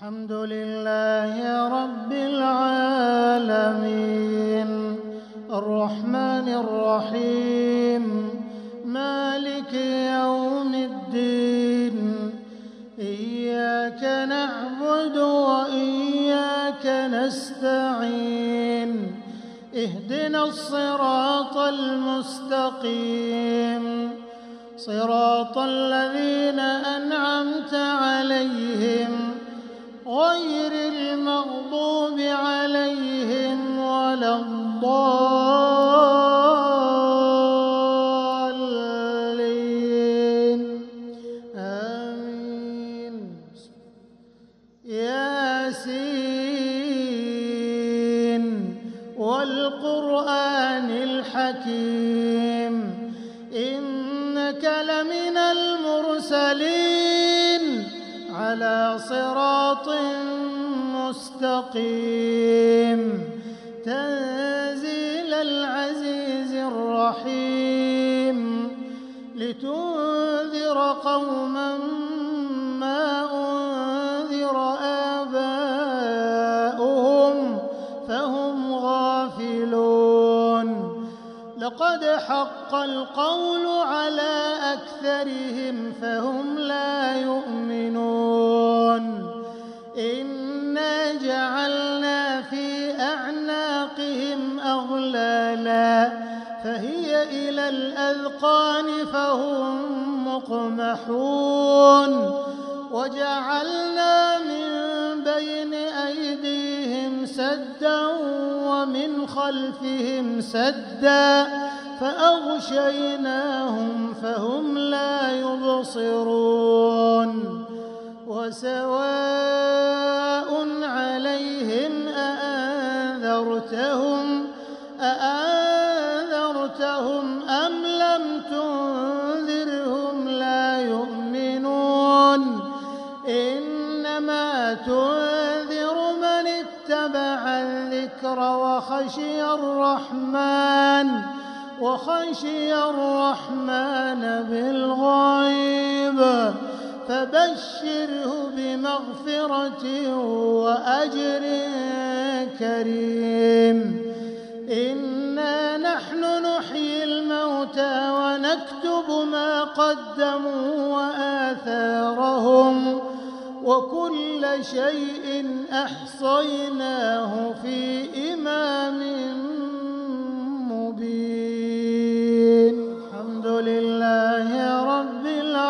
الحمد لله رب العالمين الرحمن الرحيم مالك يوم الدين إياك نعبد وإياك نستعين اهدنا الصراط المستقيم صراط الذين أنعمت عليهم غير المغضوب عليهم ولا الضالين آمين. ياسين والقرآن الحكيم إنك لمن المرسلين على صراط مستقيم تنزيل العزيز الرحيم لتنذر قوما ما أنذر آباؤهم فهم غافلون لقد حق القول على أكثرهم فهم لا يؤمنون إنا جعلنا في أعناقهم أغلالا فهي إلى الأذقان فهم مقمحون وجعلنا من بين أيديهم سدا ومن خلفهم سدا فأغشيناهم فهم لا يبصرون وسواء عليهم أأنذرتهم أم لم تنذرهم لا يؤمنون إنما تنذر من اتبع الذكر وخشي الرحمن بالغيب فبشره بمغفرة وأجر كريم إنا نحن نحيي الموتى ونكتب ما قدموا وآثارهم وكل شيء أحصيناه في إمام مبين. الحمد لله رب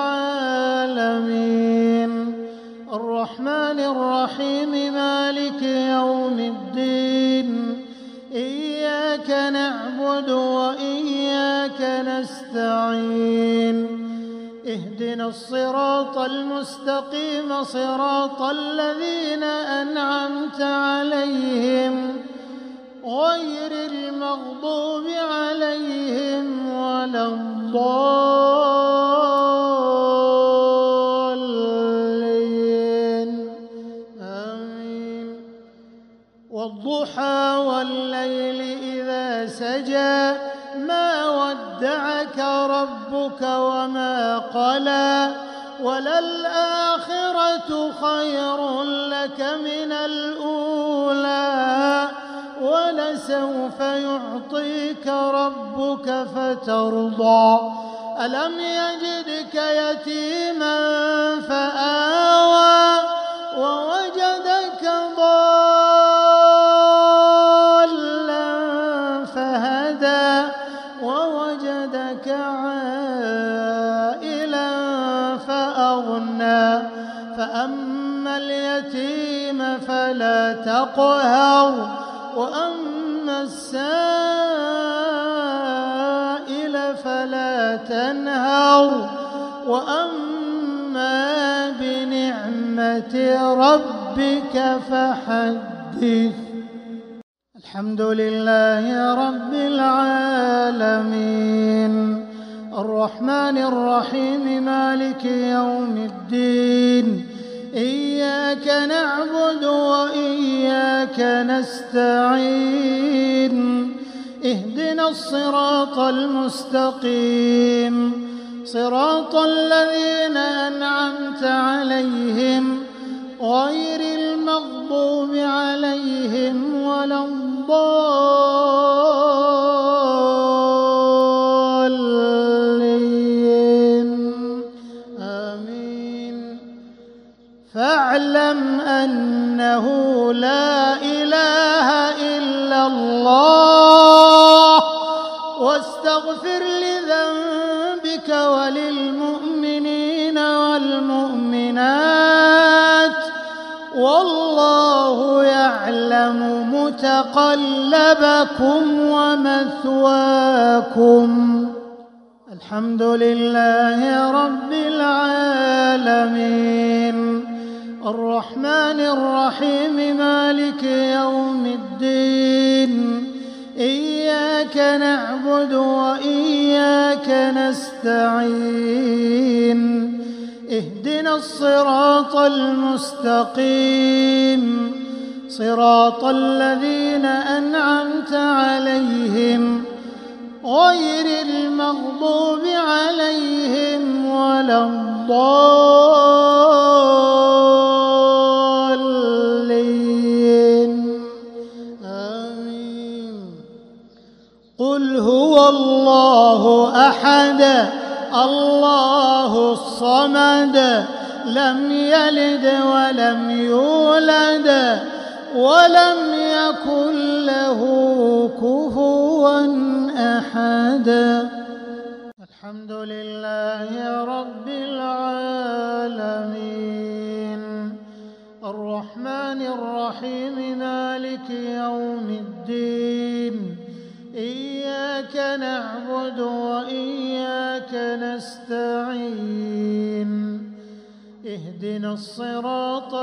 العالمين الرحمن الرحيم مالك يوم الدين إياك نعبد وإياك نستعين اهدنا الصراط المستقيم صراط الذين أنعمت عليهم غير المغضوب عليهم ولا الضالين آمين. والضحى والليل إذا سجى ما ودعك ربك وما قلى وللآخرة خير لك من الأولى ولسوف يعطيك ربك فترضى ألم يجدك يتيما فآوى ووجدك ضالا فهدى ووجدك عائلا فأغنى فأما اليتيم فلا تقهر وأما السائل فلا تنهر وأما بنعمة ربك فحدث. الحمد لله رب العالمين الرحمن الرحيم مالك يوم الدين إياك نعبد وإياك نستعين اهدنا الصراط المستقيم صراط الذين أنعمت عليهم غير المغضوب عليهم ولا الضالين آمين. فاعلم أنه لا إله إلا الله واستغفر لذنبك وللمؤمنين والمؤمنات والله يعلم متقلبكم ومثواكم. الحمد لله رب العالمين الرحمن الرحيم مالك يوم الدين إياك نعبد وإياك نستعين اهدنا الصراط المستقيم صراط الذين أنعمت عليهم غير المغضوب عليهم ولا الضالين آمين. قل هو الله أحد الله الصمد لم يلد ولم يولد ولم يكن له كفوا أحد. الحمد لله رب العالمين الرحمن الرحيم مالك يوم الدين إياك نعبد وإياك نستعين اهدنا الصراط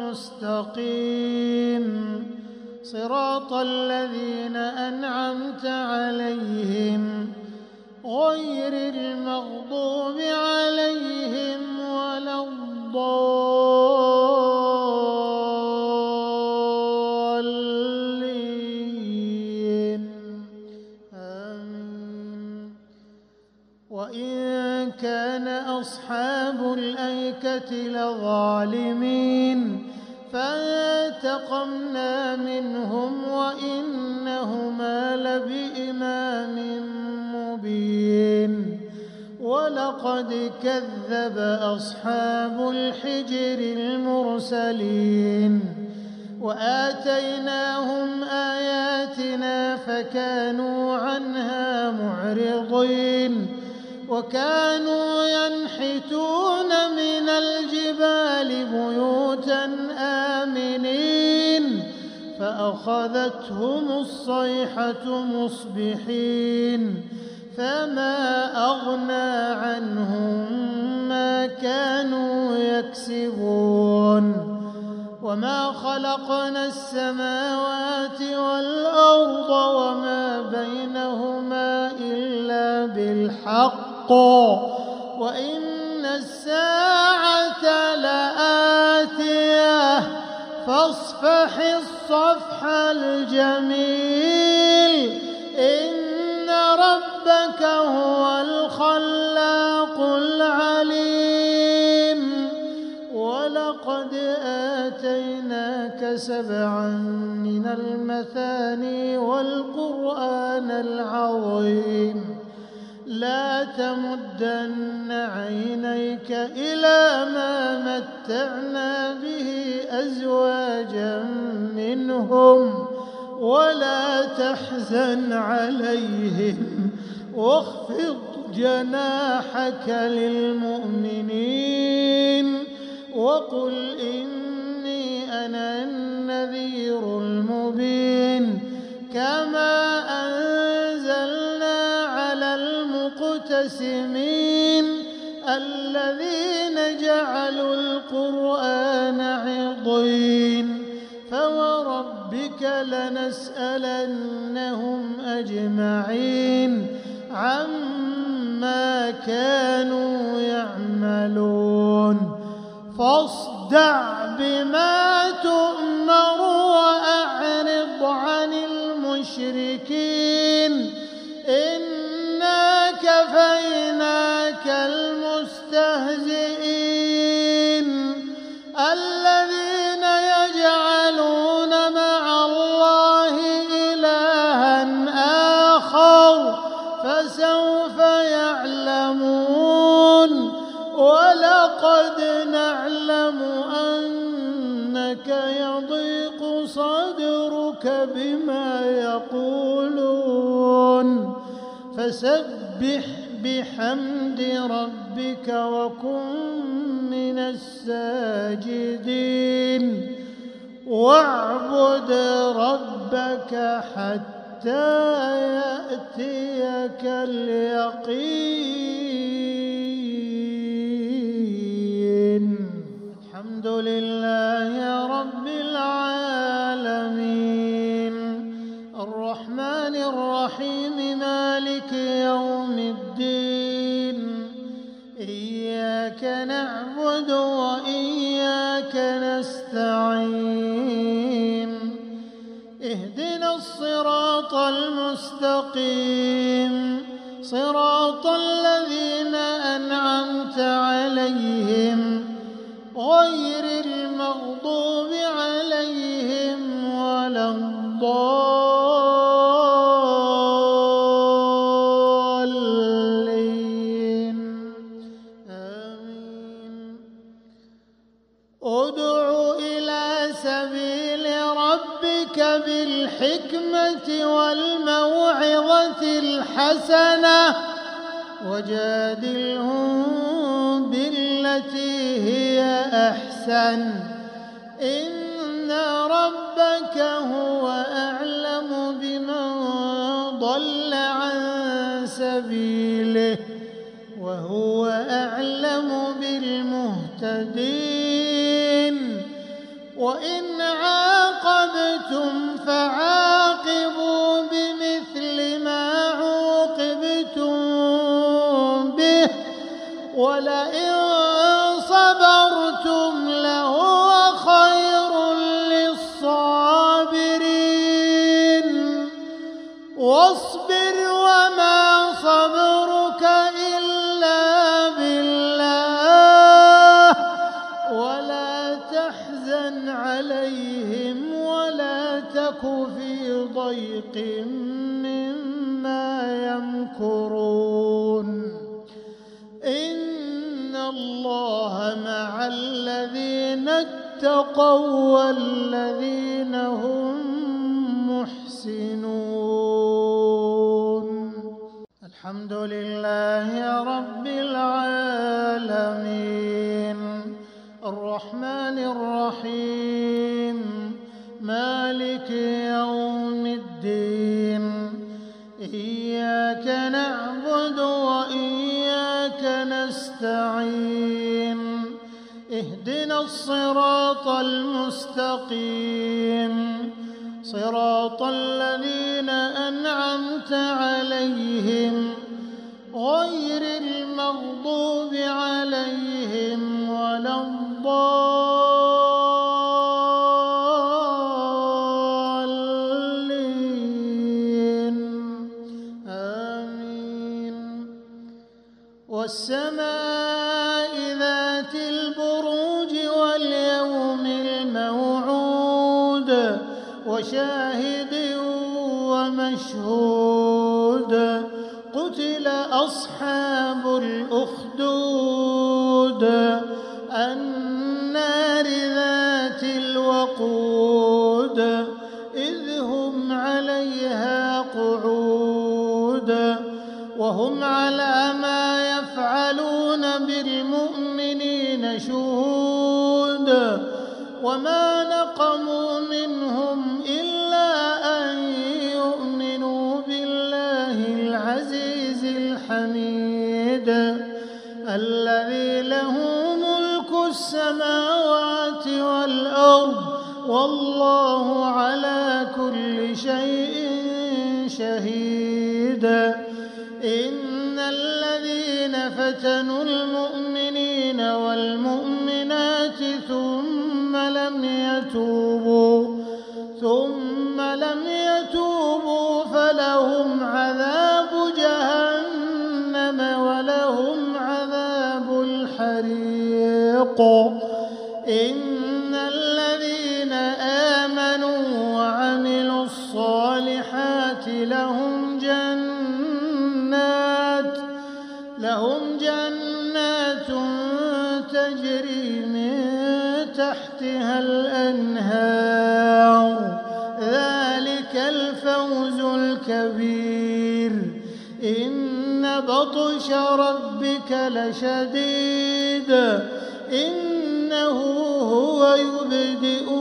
المستقيم صراط الذين أنعمت عليهم غير المغضوب عليهم ولا الضالين آمين. وإن كان أصحاب الأيكة لظالمين فانتقمنا منهم وإنهما لبإمام مبين. ولقد كذب أصحاب الحجر المرسلين وآتيناهم آياتنا فكانوا عنها معرضين وكانوا ينحتون من الجبال بيوتا آمنين فأخذتهم الصيحة مصبحين فما أغنى عنهم ما كانوا يكسبون. وما خلقنا السماوات والأرض وما بينهما إلا بالحق وإن الساعة لآتية فاصفح الصفح الجميل إن ربك هو الخلاق العليم. ولقد آتيناك 7 من المثاني والقرآن العظيم لا تمدن عينيك إلى ما متعنا به أزواجا منهم ولا تحزن عليهم واخفض جناحك للمؤمنين وقل إني أنا النذير المبين. كما أنزلنا على المقتسمين الذين جعلوا القرآن عضين فوربك لنسألنهم أجمعين عما كانوا يعملون. فاصدع بما تؤمر وأعرض عن المشركين إنا كفيناك المستهزئين الذين يجعلون إنك يضيق صدرك بما يقولون فسبح بحمد ربك وكن من الساجدين واعبد ربك حتى يأتيك اليقين. الحمد لله رب العالمين الرحمن الرحيم مالك يوم الدين إياك نعبد وإياك نستعين اهدنا الصراط المستقيم صراط الذين أنعمت عليهم غير المغضوب عليهم ولا الضالين آمين. ادع إلى سبيل ربك بالحكمة والموعظة الحسنة وجادلهم بالتي هي أحسن إن ربك هو أعلم بمن ضل عن سبيله وهو أعلم بالمهتدين. وإن عاقبتم فعاقبوا بمثل ما عوقبتم به ولئن صبرتم لهو خير للصابرين. واصبر وما صبرك إلا بالله ولا تحزن عليهم ولا تك في ضيق مما يمكرون. إن الله مع الذين اتقوا والذين هم محسنون. الحمد لله رب العالمين الرحمن الرحيم مالك يوم الدين إياك نعبد وإياك نستعين اهدنا الصراط المستقيم صراط الذين أنعمت عليهم غير المغضوب عليهم ولا الضالين آمين. والسماء ذات البروج واليوم الموعود وشاهد ومشهود قتل أصحاب الأخدود النار ذات الوقود إذ هم عليها قعود وهم على ما يفعلون بالمؤمنين شهود. وما نقموا منهم إلا أن يؤمنوا بالله العزيز الحميد الذي له ملك السماوات والأرض والله على كل شيء شهيد. إن الذين فتنوا المؤمنين والمؤمنات ثم لم يتوبوا فلهم عذاب جهنم ولهم عذاب الحريق. إن الذين آمنوا وعملوا الصالحات لهم جنات تجري من تحت تحتها الأنهار ذلك الفوز الكبير إن بطش ربك لشديد إنه هو يبدئ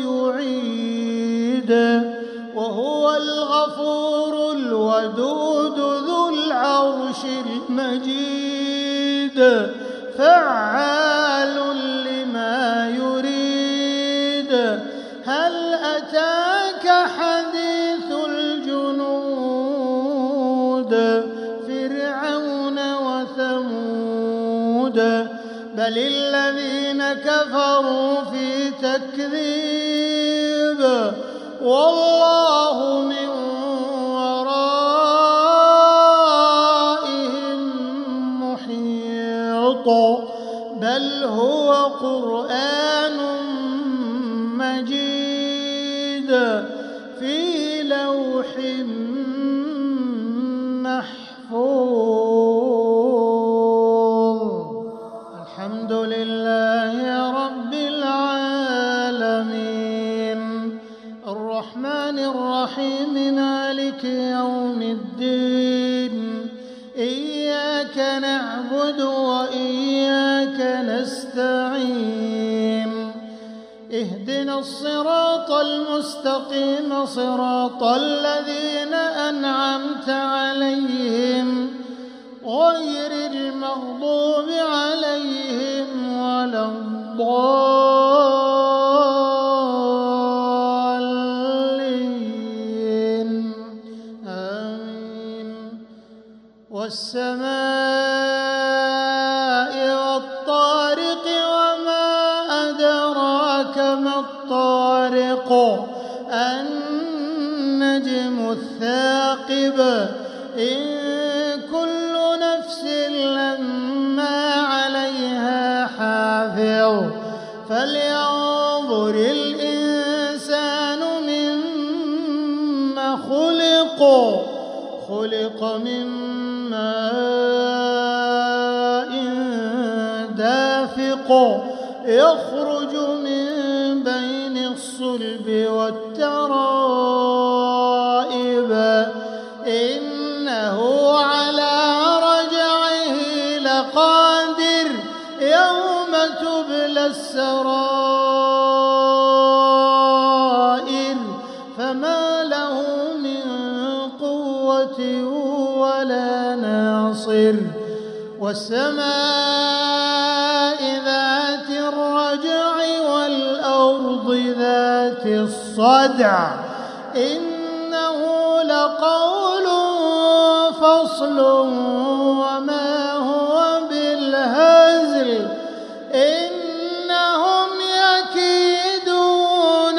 ويعيد وهو الغفور الودود ذو العرش المجيد فعال لما يريد هل أتاك حديث الجنود فرعون وثمود بل الذين كفروا في تكذيب والله من ورائهم محيط بل هو قرآن مجيد في لوح محفوظ الحمد لله رب العالمين الرحمن الرحيم مالك يوم الدين إياك نعبد وإياك نستعين اهدنا الصراط المستقيم صراط الذين أنعمت عليهم غير المغضوب عليهم ولا الضالين آمين والسماء والطارق وما أدراك ما الطارق النجم الثاقب إن كل نفس لما عليها حافظ فلينظر الإنسان مما خلق من ماء دافق يخرج من بين الصلب والترائب إنه على رجعه لقادر يوم تبلى السرائر فما له من قوة ولا ناصر والسماء ذات الرجع والأرض ذات الصدع إنه لقول فصل وما هو بالهزل إنهم يكيدون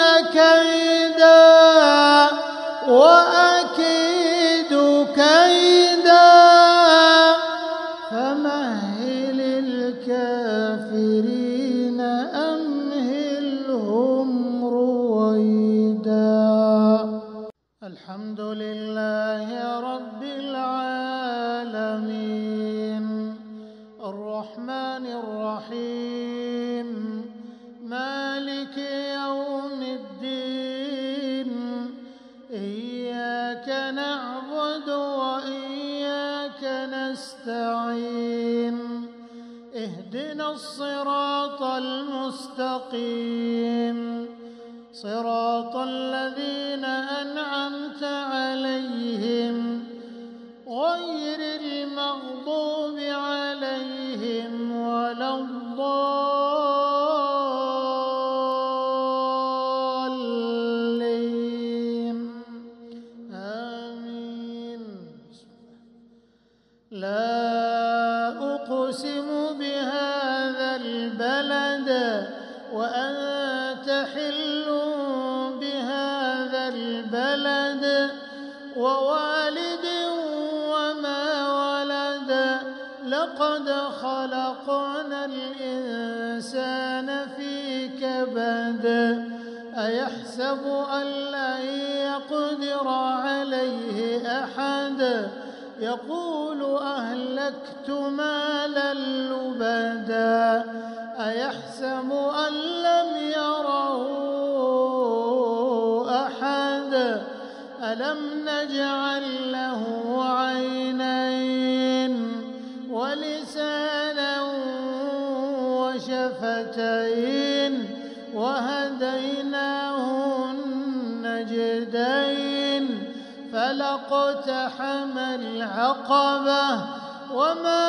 كيدا وأكيد كيدا فمهل الكافرين أمهلهم رويدا الحمد لله رب العالمين الرحمن الرحيم مالك يوم الدين إياك نعبد وإياك نستعين اهدنا الصراط المستقيم صراط الذين أنعمت عليهم غير المغضوب عليهم ولا الضالين آمين لا أقسم بهذا البلد وأنت حل بهذا البلد ووالد وما ولد لقد خلقنا الإنسان في كبد أيحسب أن لن يقدر عليه أحد يقول أهلكت مالا لبدا أيحسب أن لم يره أحد ألم نجعل له عينين ولسانا وشفتين وهديناه النجدين فلاقتحم العقبة وما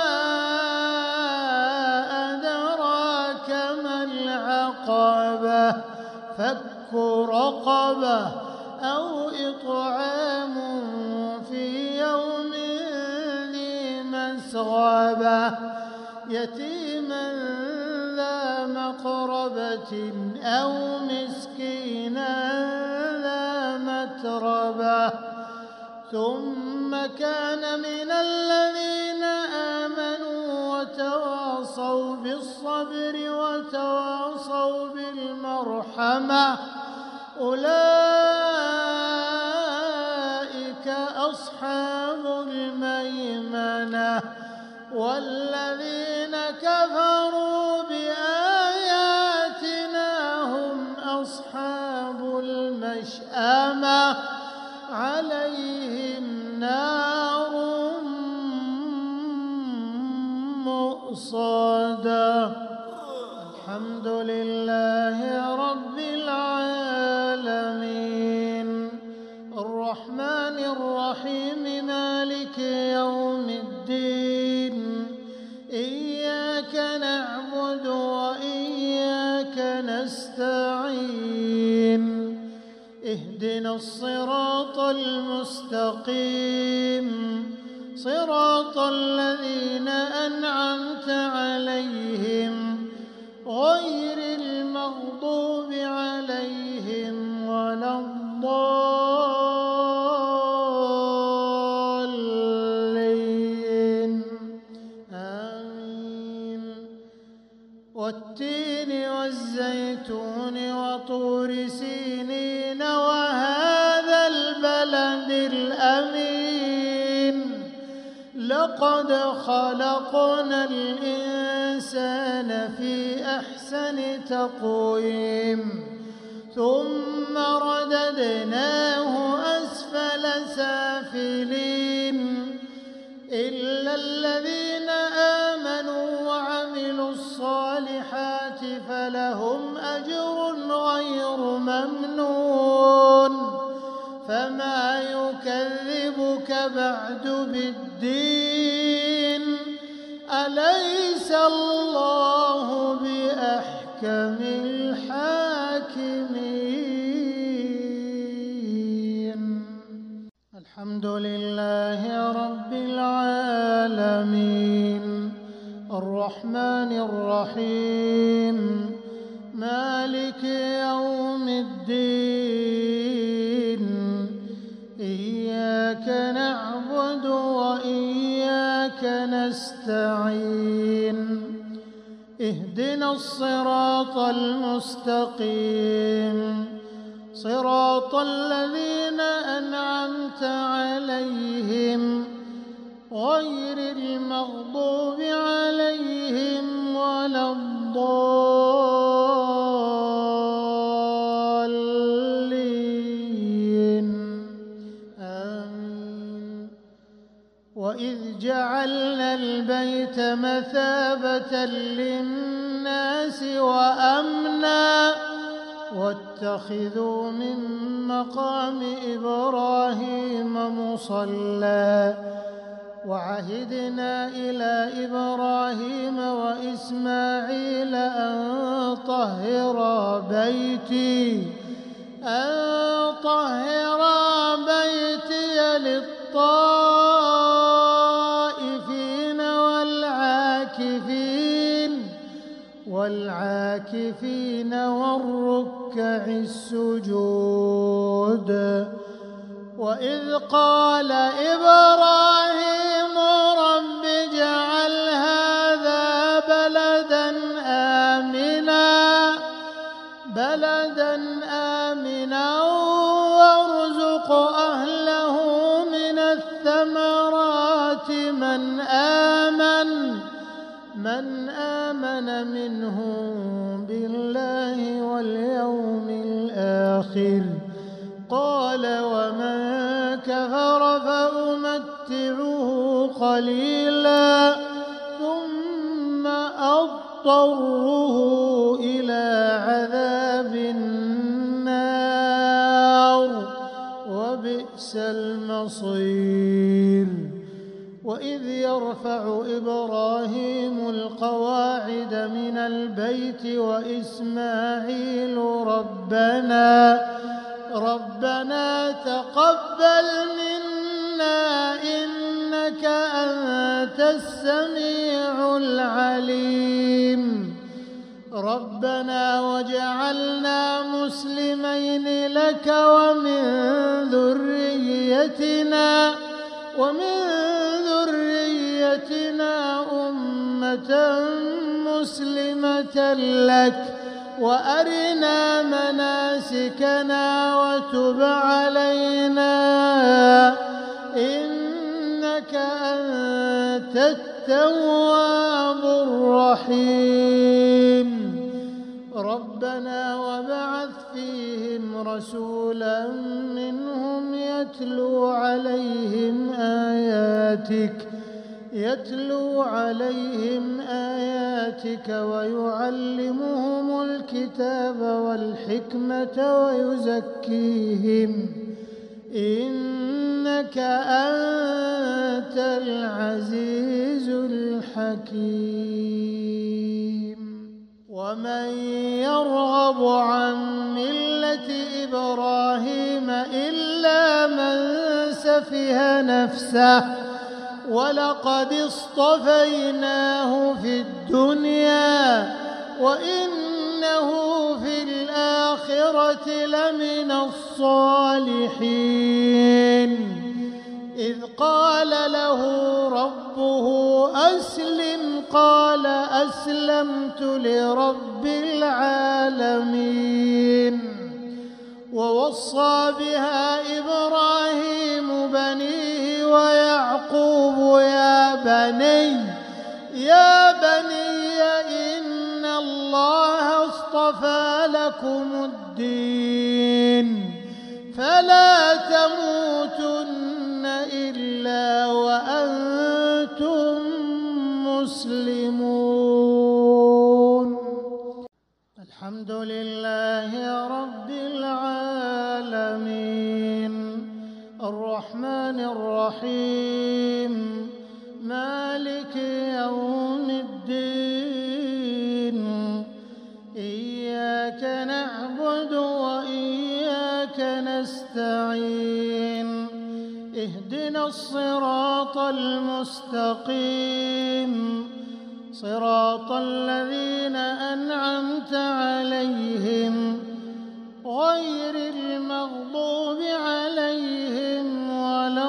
أدراك ما العقبة فك رقبة أو إطعام في يوم ذي مسغبة يتيما ذا مقربة أو مسكينا ذا متربة ثم كان من الذين آمنوا وتواصوا بالصبر وتواصوا بالمرحمة أولئك أصحاب الميمنة والذين كفروا بآياتنا هم أصحاب المشأمة عليهم نار مؤصدة. الحمد لله رب العالمين الرحمن الرحيم مالك يوم الدين إياك نعبد وإياك نستعين اهدنا الصراط المستقيم صراط الذين أنعمت عليهم غير المغضوب عليهم ولا الضالين آمين. والتين والزيتون وطور سينين وهذا البلد الأمين لقد خلقنا الإنسان في أحسن تقويم ثم رددناه أسفل سافلين إلا الذين آمنوا وعملوا الصالحات فلهم أجر غير ممنون. فما يكذبك بعد بالدين أليس الله بأحكم الحاكمين. الحمد لله رب العالمين الرحمن الرحيم مالك يوم الدين إياك نعبد وإياك نستعين اهدنا الصراط المستقيم صراط الذين أنعمت عليهم غير المغضوب عليهم ولا الضالين آمين. وإذ جعلنا البيت مثابة للناس وأمنا واتخذوا من مقام إبراهيم مصلى وعهدنا إلى إبراهيم وإسماعيل أن طهرا بيتي للطائفين والعاكفين والركع السجود. وإذ قال إبراهيم رب اجعل هذا بلدا آمنا وارزق أهله من الثمرات من آمن منهم بالله واليوم الآخر. قال ومن كفر فأمتعه قليلا ثم أضطره إلى عذاب النار وبئس المصير. وإذ يرفع إبراهيم القواعد من البيت وإسماعيل ربنا تقبل منا إنك أنت السميع العليم. ربنا واجعلنا مسلمين لك ومن ذريتنا أمة مسلمة لك وأرنا مناسكنا وتب علينا إنك أنت التواب الرحيم. ربنا وابعث فيهم رسولا منهم يتلو عليهم آياتك ويعلمهم الكتاب والحكمة ويزكيهم إنك أنت العزيز الحكيم. ومن يرغب عن ملة إبراهيم إلا من سفه نفسه ولقد اصطفيناه في الدنيا وإنه في الآخرة لمن الصالحين. إذ قال له ربه أسلم قال أسلمت لرب العالمين. ووصى بها إبراهيم بنيه ويعقوب يا بني إن الله اصطفى لكم الدين فلا تموتن إلا وأنتم مسلمون. الحمد لله رب العالمين الرحمن الرحيم مالك يوم الدين. إياك نعبد وإياك نستعين. اهدنا الصراط المستقيم صراط الذين أنعمت عليهم غير المغضوب عليهم ولا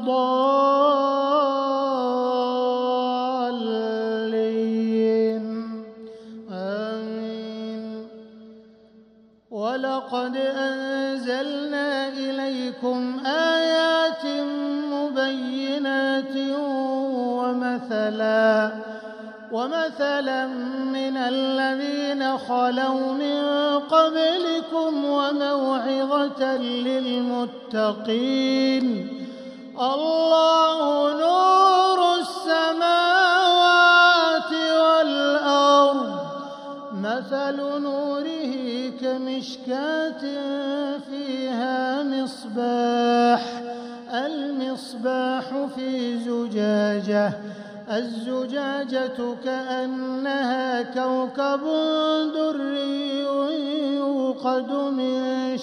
الضالين. آمين. ولقد أنزلنا إليكم آيات مبينات ومثلا من الذين خلوا من قبلكم وموعظة للمتقين. الله نور السماوات والأرض مثل نوره كمشكاة فيها المصباح في زجاجة الزجاجة كأنها كوكب دري يوقد من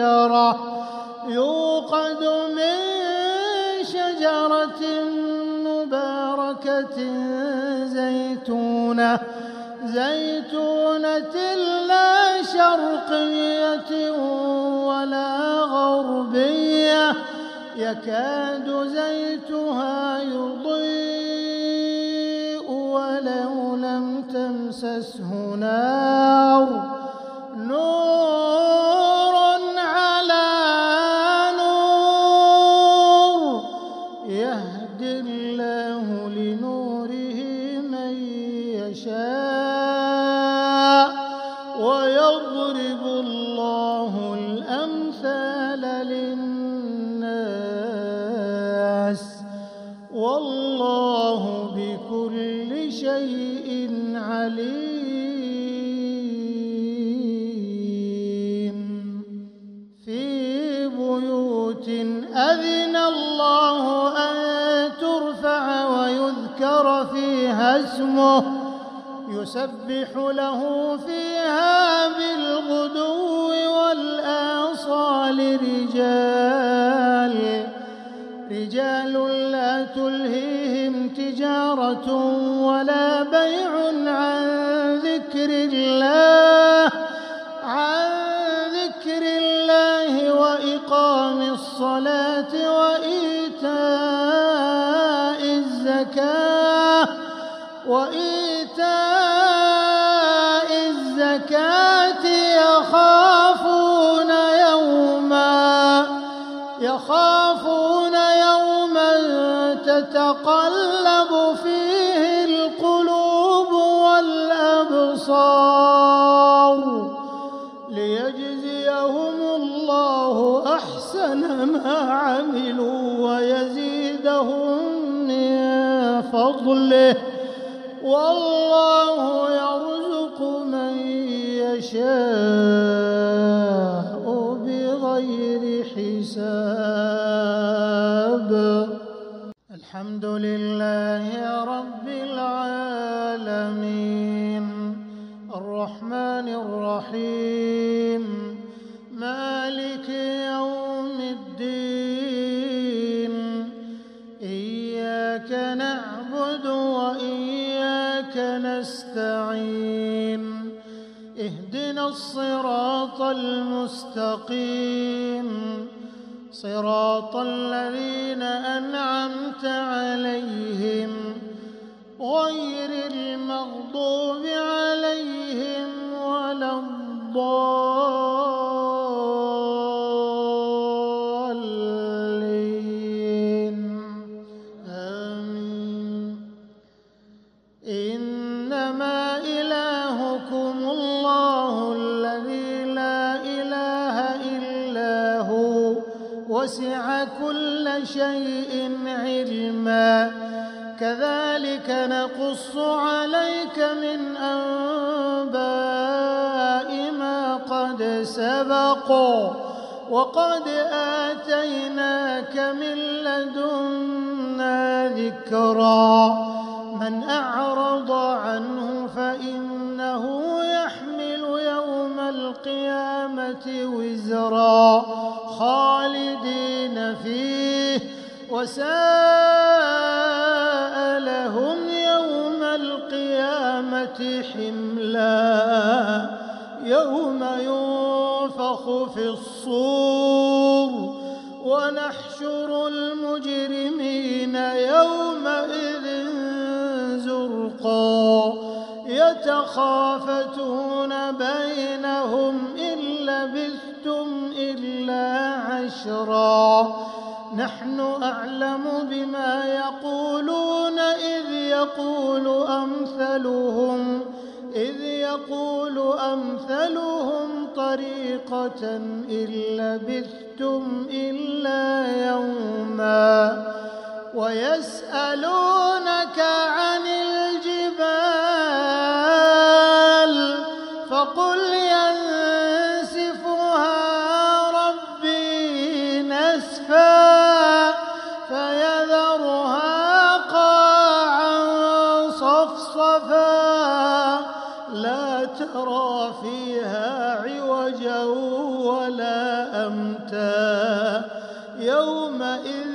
شجرة مباركة زيتونة لا شرقية ولا غربية يكاد زيتها يضيء ولو لم تمسسه نور على نور يهدي الله لنوره من للناس والله بكل شيء عليم. في بيوت أذن الله أن ترفع ويذكر فيها اسمه يسبح له فيها بالغدو والآصال رجال لا تلهيهم تجارة ولا بيع عن ذكر الله وإقام الصلاة وإيتاء الزكاة يخافون يوما تتقلب فيه القلوب والأبصار ليجزيهم الله أحسن ما عملوا ويزيدهم من فضله والله يرزق من يشاء بغير حساب. الحمد لله رب العالمين الرحمن الرحيم مالك يوم الدين إياك نعبد وإياك نستعين اهدنا الصراط المستقيم صراط الذين أنعمت عليهم غير المغضوب عليهم ولا الضالين آمين. إنما إلهكم الله الذي لا إله إلا هو وسع كل شيء علما كذلك نقص عليك من أنباء ما قد سبق وقد آتيناك من لدنا ذكرا من أعرض عنه فإنه يحمل يوم القيامة وزرا خالدين فيه وساء لهم يوم القيامة حملا يوم ينفخ في الصور ونحشر المجرمين يومئذ زرقا يتخافتون بينهم إن لبثتم إلا عشرا نحن أعلم بما يقولون إذ يقول أمثلهم طريقة إن لبثتم إلا يوما ويسألونك عن الجبال فقل ينسفها ربي نسفا فيذرها قاعا صفصفا لا ترى فيها عوجا ولا أمتا يومئذ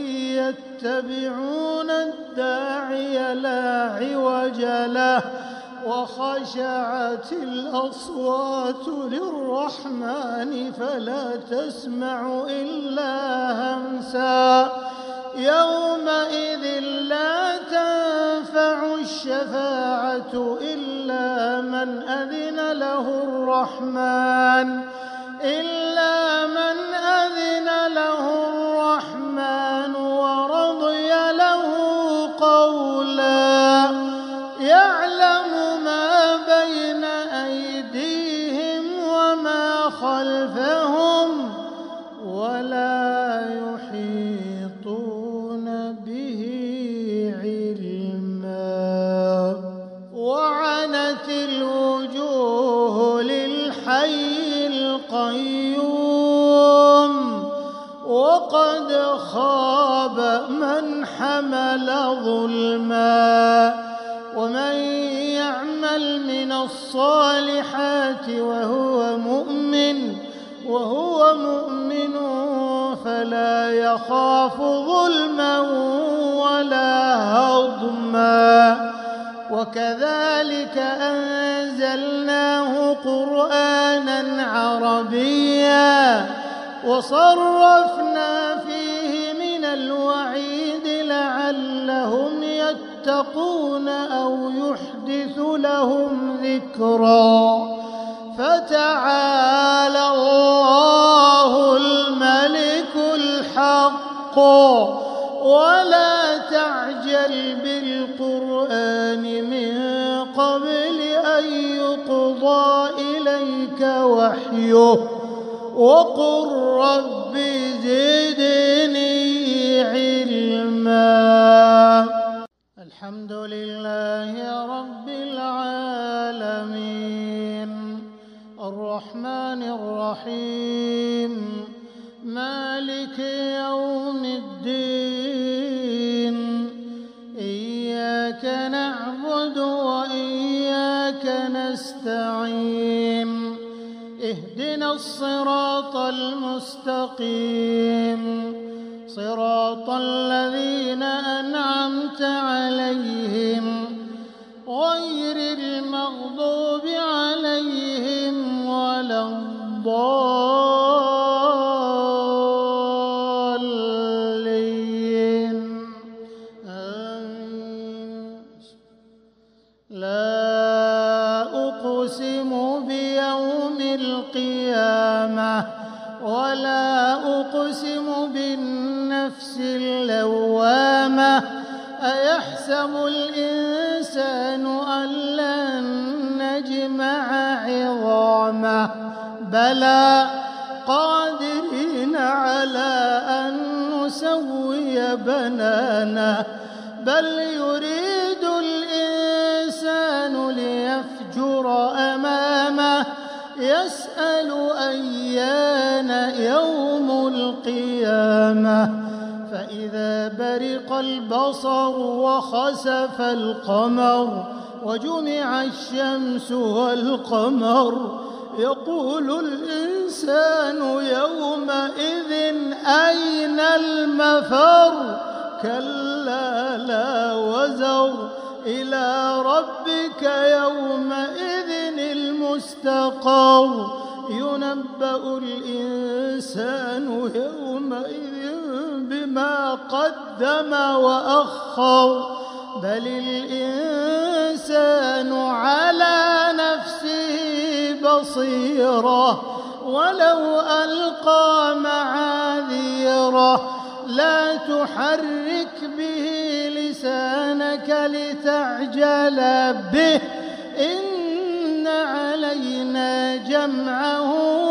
يتبعون الداعي لا عوج له وخشعت الأصوات للرحمن فلا تسمع إلا همسا يومئذ لا تنفع الشفاعة إلا من أذن له الرحمن ورضي له قولا يعلم ما بين أيديهم وما خلفهم ولا وقد خاب من حمل ظلما. ومن يعمل من الصالحات وهو مؤمن فلا يخاف ظلما ولا هضما. وكذلك أنزلناه قرآنا عربيا وصرفنا فيه من الوعيد لعلهم يتقون أو يحدث لهم ذكرا. فتعالى الله الملك الحق ولا تعجل بالقرآن من قبل أن يقضى إليك وحيه وقل رب زدني علما. الحمد لله رب العالمين الرحمن الرحيم مالك يوم الدين. إياك نعبد وإياك نستعين. اهدنا الصراط المستقيم صراط الذين أنعمت عليهم غير المغضوب عليهم ولا الضالين. لا أقسم بيوم القيامة ولا أقسم بالنفس اللوامة. أيحسب الإنسان أن لن نجمع عظامه بلى قادرين على أن نسوي بنانه. بل يريد الإنسان ليفجر أمامه يسأل أيان يوم القيامة. فإذا برق البصر وخسف القمر وجمع الشمس والقمر يقول الإنسان يومئذ أين المفر. كلا لا وزر إلى ربك يومئذ المستقر. ينبأ الإنسان يومئذ بما قدم وأخر. بل الإنسان على نفسه بصيرة ولو ألقى معاذيره. لا تحرك به لسانك لتعجل به. إن علينا جمعه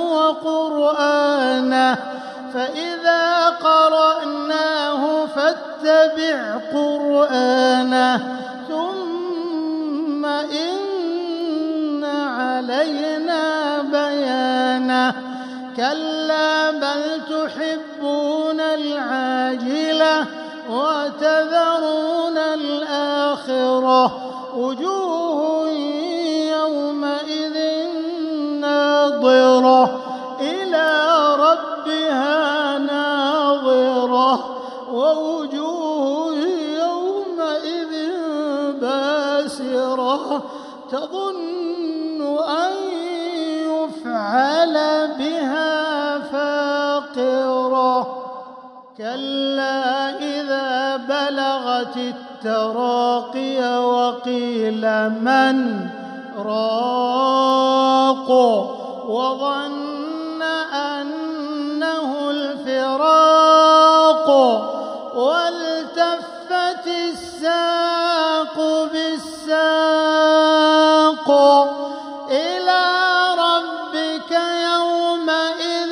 وقرآنه فإذا قرأناه فاتبع قرآنه ثم إن علينا بيانه. كلا بل تحبون العاجلة وتذرون الآخرة. وجوه يومئذ ناظرة إلى ربها ناظرة. ووجوه يومئذ باسرة تظن أن يفعل بها فاقرة. كلا إذا بلغت التراقي وقيل من راق وظن أنه الفراق والتفت الساق بالساق إلى ربك يومئذ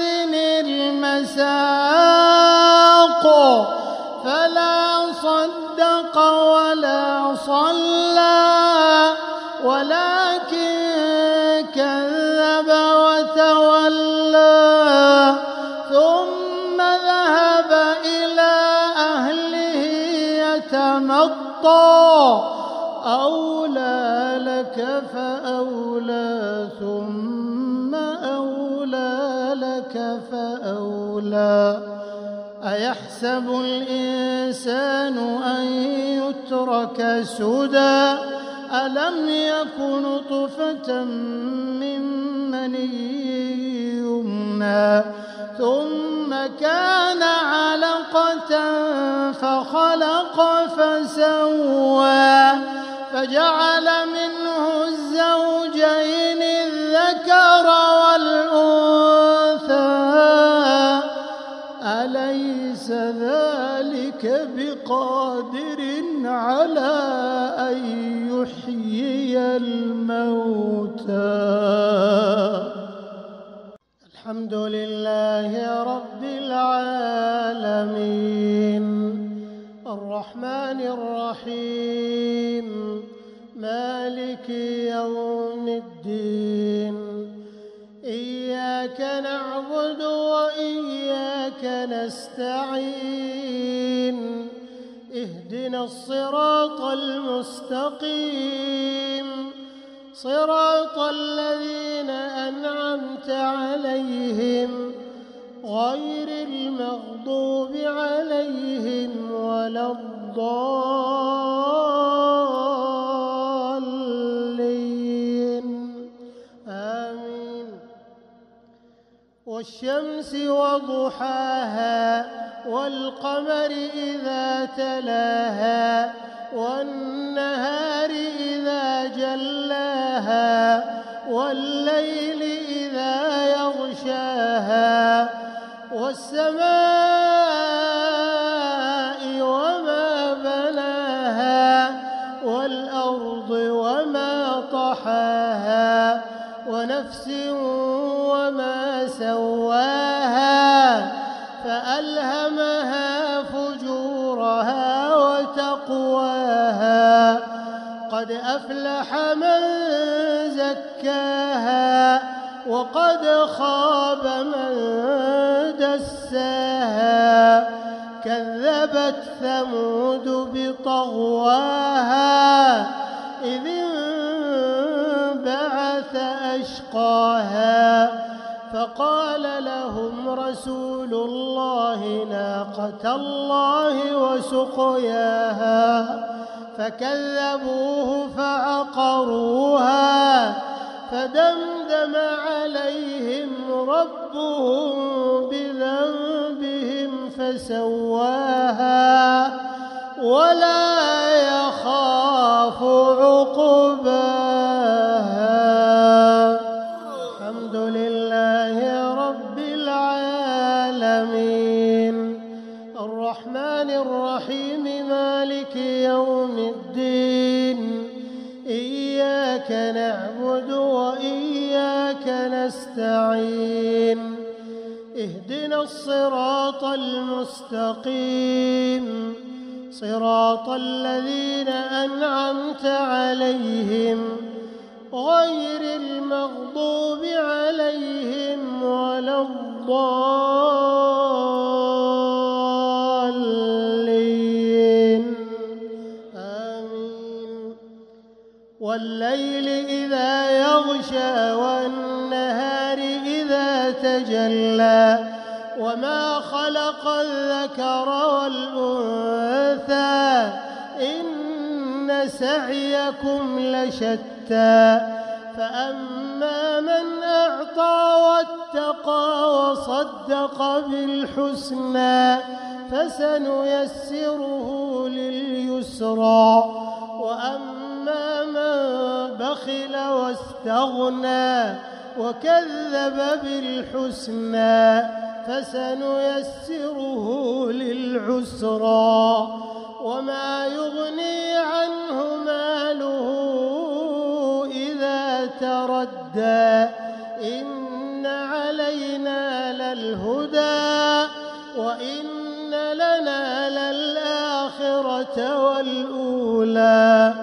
المساق. فلا صدق ولا صلى ولكن كذب وتولى ثم ذهب أعطى أولى لك فأولى ثم أولى لك فأولى أيحسب الإنسان أن يترك سدى ألم يك نطفة من مني يمنى ثم كان علقة فخلق فسوى فجعل منه الزوجين الذكر والأنثى أليس ذلك بقادر على أن يحيي الموتى. الحمد لله رب العالمين الرحمن الرحيم مالك يوم الدين إياك نعبد وإياك نستعين اهدنا الصراط المستقيم صراط الذين أنعمت عليهم غير المغضوب عليهم ولا الضالين آمين. والشمس وضحاها والقمر إذا تلاها والنهار إذا جلاها والليل إذا يغشاها والسماء وما بناها والأرض وما طحاها ونفس وما سواها فألهمها فجورها وتقواها قد أفلح من زكاها وقد خاب من دساها كذبت ثمود بطغواها إذ انبعث أشقاها فقال لهم رسول الله ناقة الله وسقياها فكذبوه فعقروها فدمدم عليهم ربهم بذنبهم فسواها ولا يخاف عقباها. الحمد لله رب العالمين الرحمن الرحيم مالك يوم الدين إياك نعبد وإياك نستعين اهدنا الصراط المستقيم صراط الذين أنعمت عليهم غير المغضوب عليهم ولا الضالين آمين. والليل إذا يغشى والنهار إذا تجلى وما خلق الذكر والأنثى إن سعيكم لشتى فأما من أعطى واتقى وصدق بالحسنى فسنيسره لليسرى وأما من بخل واستغنى وكذب بالحسنى فسنيسره للعسرى وما يغني عنه ماله إذا تردى إن علينا للهدى وإن لنا للآخرة والأولى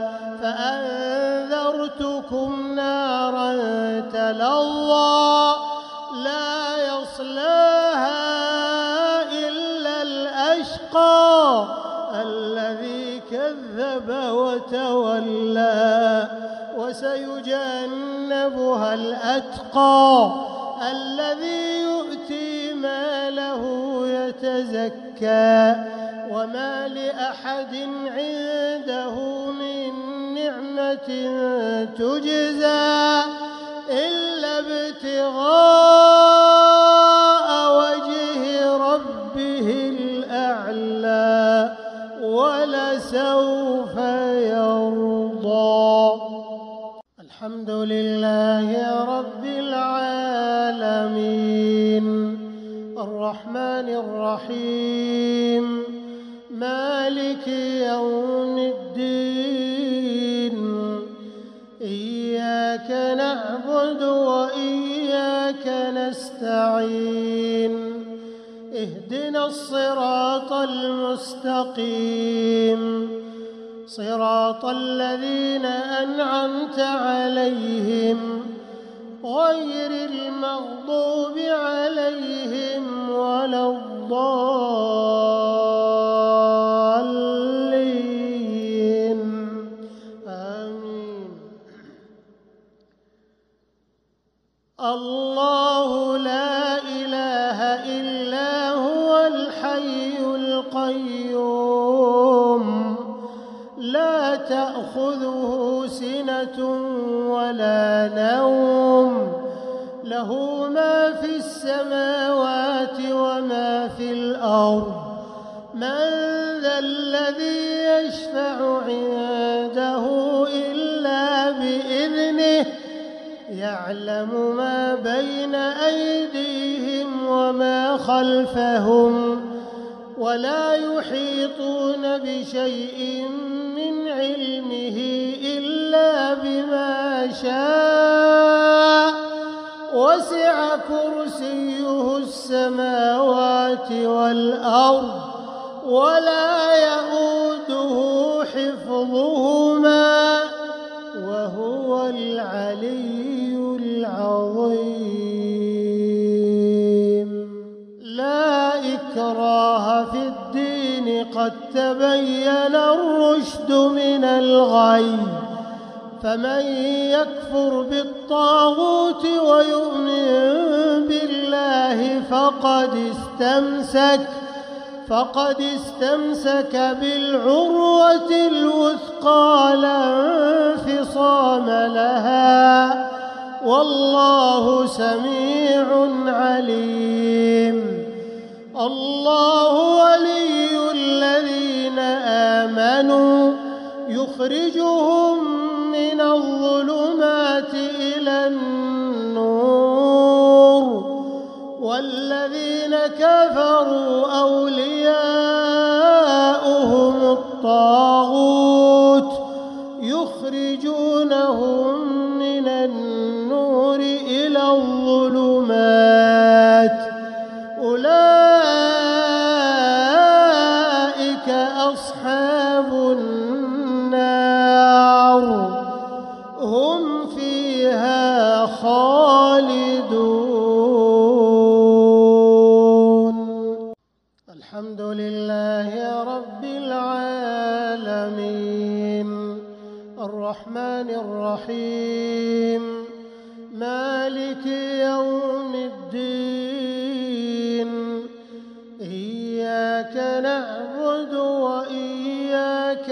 فأنذرتكم نارا تلظى لا يصلاها إلا الأشقى الذي كذب وتولى وسيجنبها الأتقى الذي يؤتي ماله يتزكى وما لأحد عنده من نعمة تجزى إلا ابتغاء وجه ربه الأعلى ولسوف يرضى. الحمد لله رب العالمين الرحمن الرحيم مالك يوم الدين إياك نعبد وإياك نستعين اهدنا الصراط المستقيم صراط الذين أنعمت عليهم غير المغضوب عليهم ولا الضالين آمين. الله لا إله إلا هو الحي القيوم لا تأخذه سنة ولا نوم له ما في السماوات وما في الأرض من ذا الذي يشفع عنده إلا بإذنه يعلم ما بين أيديهم وما خلفهم ولا يحيطون بشيء من علمه إلا بما شاء وسع كرسيه السماوات والأرض ولا يئوده حفظهما وهو العلي العظيم. لا إكراه في الدين قد تبين الرشد من الغي فمن يكفر بالطاغوت ويؤمن بالله فقد استمسك بالعروة الوثقى لا انفصام لها والله سميع عليم. الله ولي الذين آمنوا يخرجهم من الظلمات إلى النور والذين كفروا أولياؤهم الطاغوت يخرجونهم من النور إلى الظلمات أولئك أصحاب النار هم فيها خالدون. الحمد لله رب العالمين الرحمن الرحيم مالك يوم الدين إياك نعبد وإياك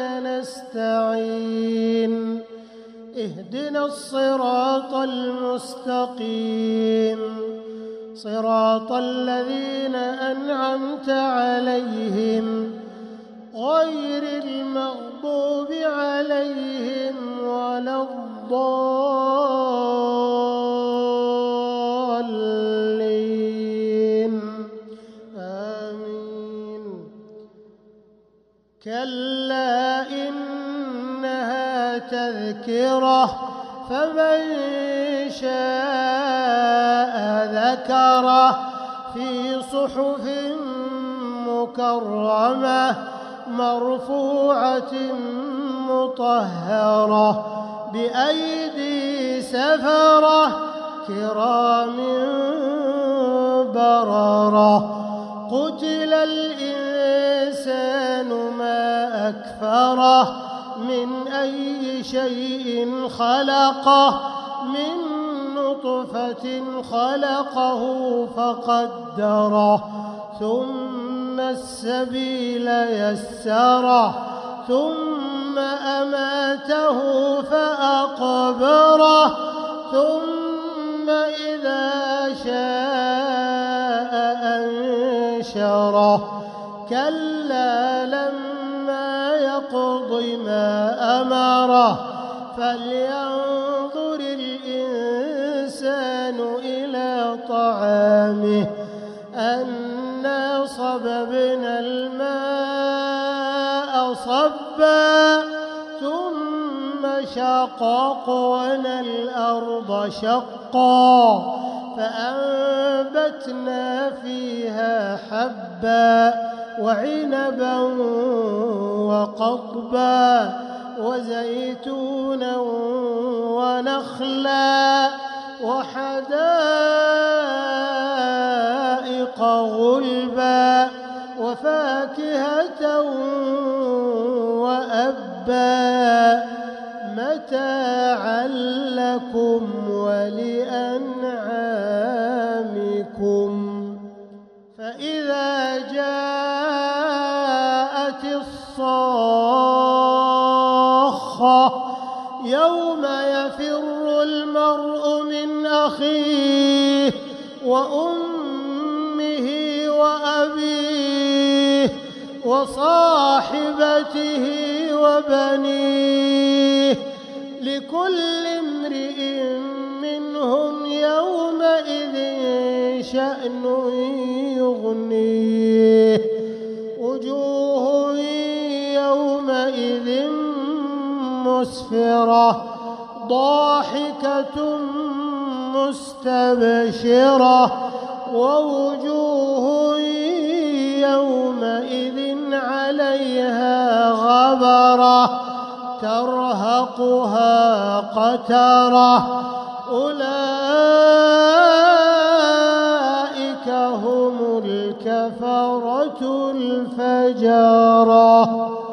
نستعين اهدنا الصراط المستقيم صراط الذين أنعمت عليهم غير المغضوب عليهم ولا الضالين آمين. كلا إنها تذكرة فمن شاء ذكره في صحف مكرمة مرفوعة مطهرة بأيدي سفرة كرام بررة قتل الإنسان ما أكفره من أي شيء خلقه من نطفة خلقه فقدره ثم السبيل يسره ثم أماته فأقبره ثم إذا شاء أنشره كلا لما يقض ما أمره فلينظر الإنسان إلى طعامه أنا صببنا الماء صبا ثم شققنا الأرض شقا فأنبتنا فيها حبا وعنبا وقضبا وزيتونا ونخلا وحدائق غلبا وفاكهة وأبا متاعا لكم ولأنعامكم فإذا جاءت الصاخة يوم يفر المرء من أخيه وأمه وأبيه وصاحبته وبنيه لكل امرئ منهم يومئذ شأن يغنيه وجوه يومئذ مسفرة ضاحكة مستبشرة ووجوه يومئذ عليها غبرة ترهقها قترة أولئك هم الكفرة الفجرة.